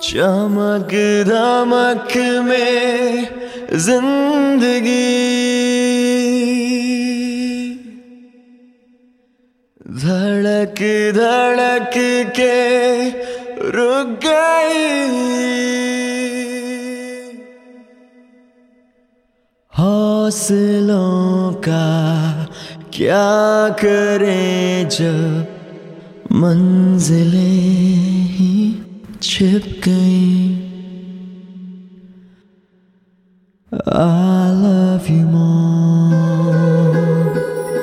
चमक धमक में जिंदगी धड़क धड़क के रुक गई। हौसलों का क्या करें जब मंजिलें ही छिप गई। I love you more,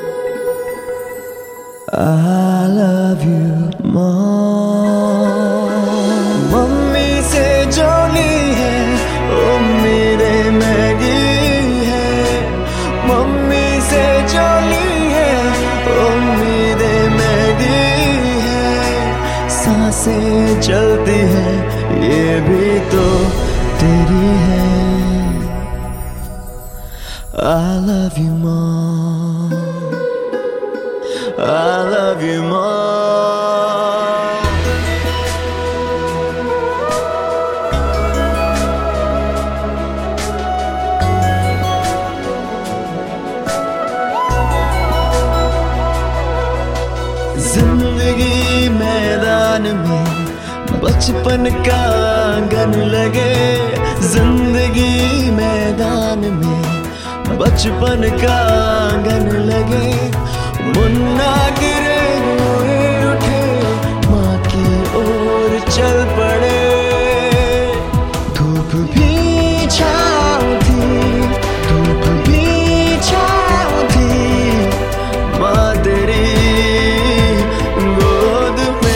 I love you more। Mummy से जो ली है उम्मीदें महंगी है, मम्मी से जो ली है उम्मीदें महंगी है। सांसें चलती है ये भी तो तेरी है। I love you more, I love you more। जिंदगी मैदान में बचपन का आंगन लगे, जिंदगी मैदान में बचपन का आंगन लगे। मुन्ना गिरे हुए उठे माँ की ओर चल पड़े। धूप भी छाँव थी, धूप भी छाँव थी माँ तेरी गोद में।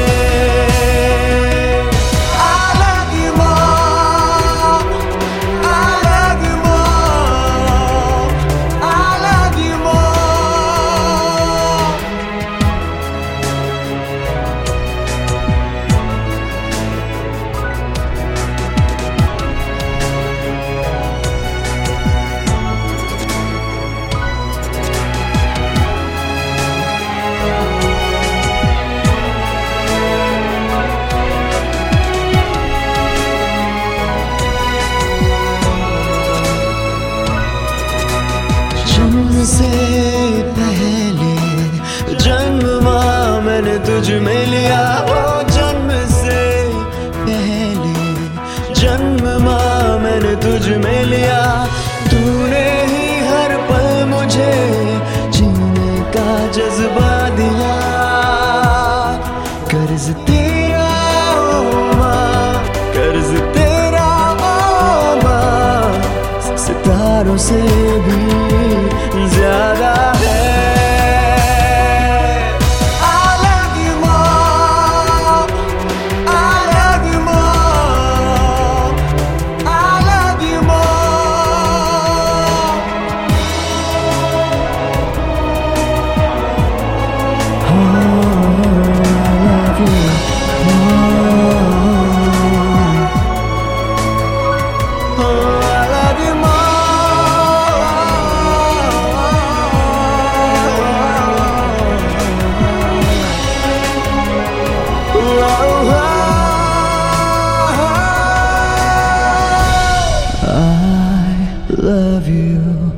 I love you more, I love you more, I love you more। जन्म से पहले जन्म माँ मैंने तुझ में लिया। ओ जन्म से पहले जन्म माँ मैंने तुझ में लिया। तूने ही हर पल मुझे जीने का जज्बा दिया। कर्ज तेरा ओ माँ, कर्ज तेरा ओ माँ सितारों से भी ज्यादा है। I love you more, I love you more, I love you more। I love you.